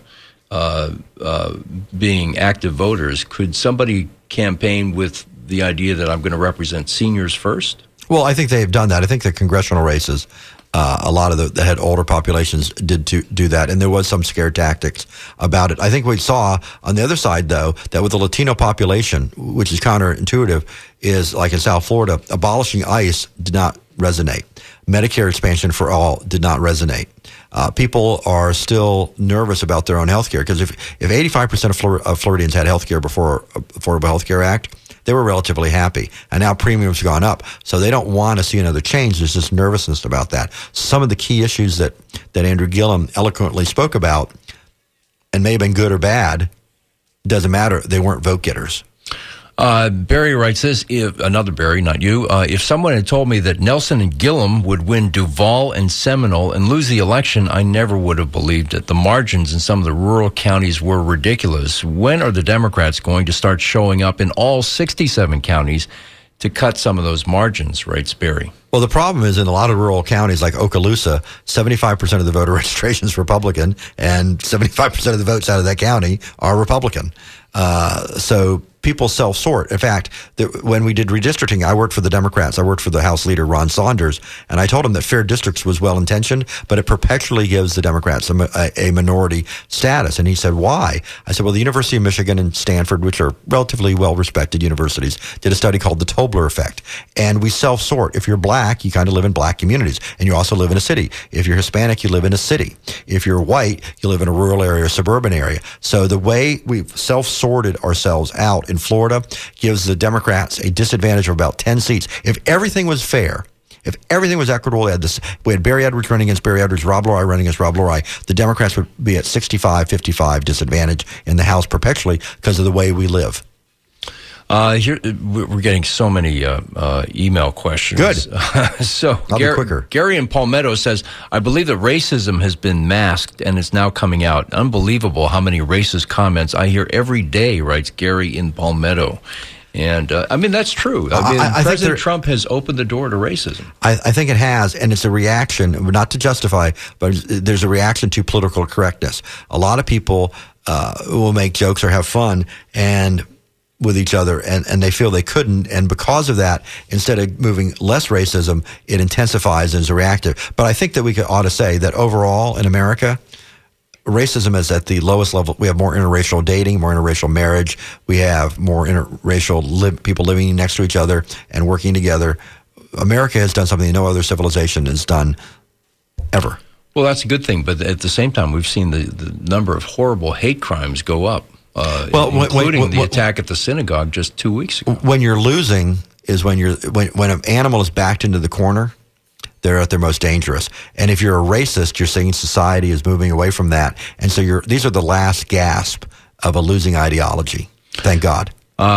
being active voters, could somebody campaign with the idea that I'm going to represent seniors first? Well, I think they've done that. I think the congressional races, a lot of that had older populations did do that, and there was some scare tactics about it. I think we saw on the other side, though, that with the Latino population, which is counterintuitive, is like in South Florida, abolishing ICE did not resonate. Medicare expansion for all did not resonate. People are still nervous about their own health care because if 85% of Floridians had health care before Affordable Health Care Act, they were relatively happy. And now premiums have gone up. So they don't want to see another change. There's this nervousness about that. Some of the key issues that Andrew Gillum eloquently spoke about, and may have been good or bad, doesn't matter. They weren't vote getters. Barry writes this, another Barry, not you. If someone had told me that Nelson and Gillum would win Duval and Seminole and lose the election, I never would have believed it. The margins in some of the rural counties were ridiculous. When are the Democrats going to start showing up in all 67 counties to cut some of those margins, writes Barry? Well, the problem is in a lot of rural counties like Okaloosa, 75% of the voter registration is Republican, and 75% of the votes out of that county are Republican. So people self-sort. In fact, when we did redistricting, I worked for the Democrats. I worked for the House leader, Ron Saunders, and I told him that fair districts was well-intentioned, but it perpetually gives the Democrats a minority status. And he said, why? I said, well, the University of Michigan and Stanford, which are relatively well-respected universities, did a study called the Tobler effect. And we self-sort. If you're black, you kind of live in black communities, and you also live in a city. If you're Hispanic, you live in a city. If you're white, you live in a rural area or suburban area. So the way we've self-sorted ourselves out in Florida gives the Democrats a disadvantage of about 10 seats. If everything was fair, if everything was equitable, we had Barry Edwards running against Barry Edwards, Rob Lori running against Rob Lori, the Democrats would be at 65-55 disadvantage in the House perpetually because of the way we live. Here we're getting so many email questions. Good. So I'll be quicker. Gary in Palmetto says, I believe that racism has been masked and is now coming out. Unbelievable how many racist comments I hear every day, writes Gary in Palmetto. And, I mean, that's true. I mean, President Trump has opened the door to racism. I think it has, and it's a reaction, not to justify, but there's a reaction to political correctness. A lot of people will make jokes or have fun and with each other, and they feel they couldn't, and because of that, instead of moving less racism, it intensifies and is reactive. But I think that we ought to say that overall in America, racism is at the lowest level. We have more interracial dating, more interracial marriage. We have more interracial people living next to each other and working together. America has done something no other civilization has done ever. Well, that's a good thing, but at the same time, we've seen the number of horrible hate crimes go up. Including the attack at the synagogue just 2 weeks ago. When you're losing is when an animal is backed into the corner, they're at their most dangerous. And if you're a racist, you're saying society is moving away from that. And so these are the last gasp of a losing ideology. Thank God.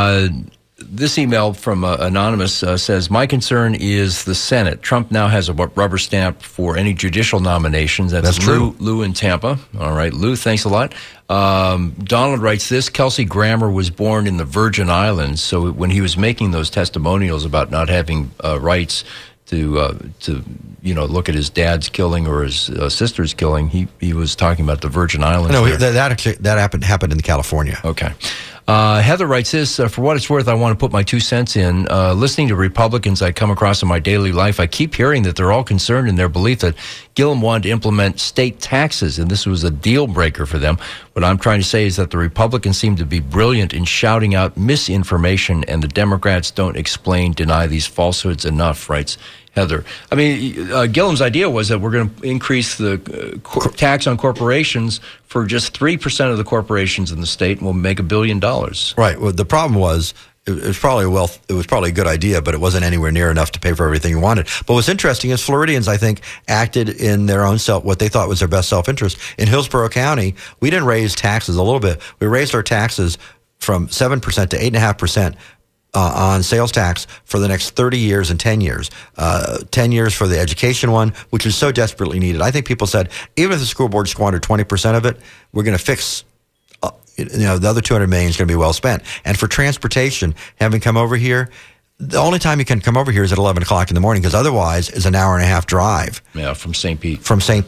This email from Anonymous says, my concern is the Senate. Trump now has a rubber stamp for any judicial nominations. That's true. Lou in Tampa. All right, Lou, thanks a lot. Donald writes this, Kelsey Grammer was born in the Virgin Islands, so when he was making those testimonials about not having rights to look at his dad's killing or his sister's killing, he was talking about the Virgin Islands. No, that happened in California. Okay. Heather writes this, for what it's worth, I want to put my 2 cents in. Listening to Republicans I come across in my daily life, I keep hearing that they're all concerned in their belief that Gillum wanted to implement state taxes, and this was a deal breaker for them. What I'm trying to say is that the Republicans seem to be brilliant in shouting out misinformation, and the Democrats don't explain, deny these falsehoods enough, writes Heather. I mean, Gillum's idea was that we're going to increase the tax on corporations for just 3% of the corporations in the state, and we'll make $1 billion. Right. Well, the problem was it was probably a good idea, but it wasn't anywhere near enough to pay for everything you wanted. But what's interesting is Floridians, I think, acted in their own what they thought was their best self-interest. In Hillsborough County, we didn't raise taxes a little bit. We raised our taxes from 7% to 8.5%. On sales tax for the next 30 years and 10 years. 10 years for the education one, which is so desperately needed. I think people said, even if the school board squandered 20% of it, we're going to fix, the other $200 million is going to be well spent. And for transportation, having come over here, the only time you can come over here is at 11 o'clock in the morning, because otherwise it's an hour and a half drive. Yeah, from St. Pete.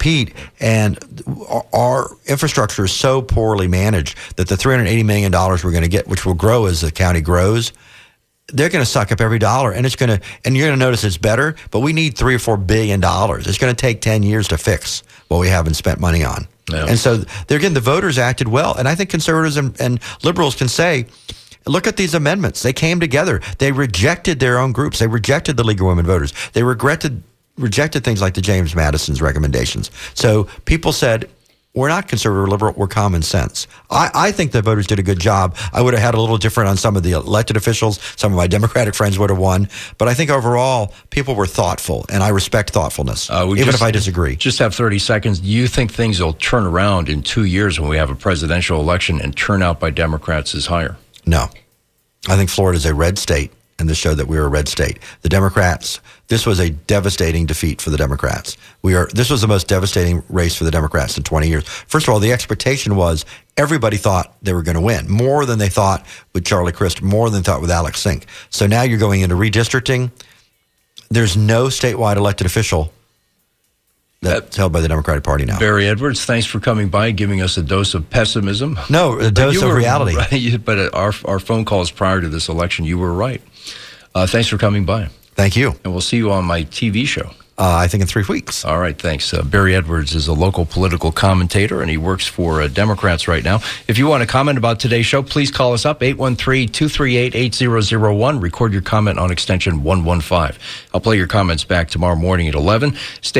And our infrastructure is so poorly managed that the $380 million we're going to get, which will grow as the county grows, they're going to suck up every dollar, and you're going to notice it's better, but we need $3 or $4 billion. It's going to take 10 years to fix what we haven't spent money on. Yeah. And so the voters acted well, and I think conservatives and liberals can say, look at these amendments. They came together. They rejected their own groups. They rejected the League of Women Voters. They rejected things like the James Madison's recommendations. So people said, we're not conservative or liberal, we're common sense. I think the voters did a good job. I would have had a little different on some of the elected officials. Some of my Democratic friends would have won. But I think overall, people were thoughtful, and I respect thoughtfulness, even if I disagree. Just have 30 seconds. Do you think things will turn around in 2 years when we have a presidential election and turnout by Democrats is higher? No. I think Florida is a red state, and this showed that we were a red state. The Democrats, this was a devastating defeat for the Democrats. This was the most devastating race for the Democrats in 20 years. First of all, the expectation was everybody thought they were going to win, more than they thought with Charlie Crist, more than they thought with Alex Sink. So now you're going into redistricting. There's no statewide elected official that's held by the Democratic Party now. Barry Edwards, thanks for coming by and giving us a dose of pessimism. No, a dose of reality. Right, but our phone calls prior to this election, you were right. Thanks for coming by. Thank you. And we'll see you on my TV show. I think in 3 weeks. All right, thanks. Barry Edwards is a local political commentator, and he works for Democrats right now. If you want to comment about today's show, please call us up, 813-238-8001. Record your comment on extension 115. I'll play your comments back tomorrow morning at 11. Stay